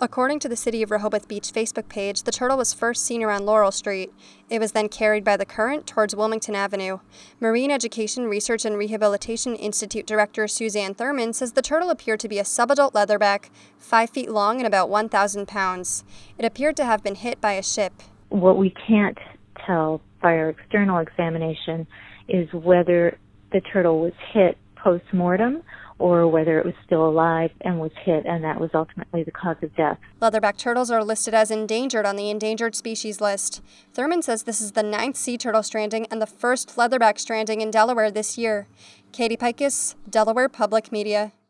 According to the City of Rehoboth Beach Facebook page, the turtle was first seen around Laurel Street. It was then carried by the current towards Wilmington Avenue. Marine Education Research and Rehabilitation Institute Director Suzanne Thurman says the turtle appeared to be a subadult leatherback, 5 feet long and about 1,000 pounds. It appeared to have been hit by a ship. What we can't tell by our external examination is whether the turtle was hit post-mortem or whether it was still alive and was hit, and that was ultimately the cause of death. Leatherback turtles are listed as endangered on the endangered species list. Thurman says this is the 9th sea turtle stranding and the first leatherback stranding in Delaware this year. Katie Pikus, Delaware Public Media.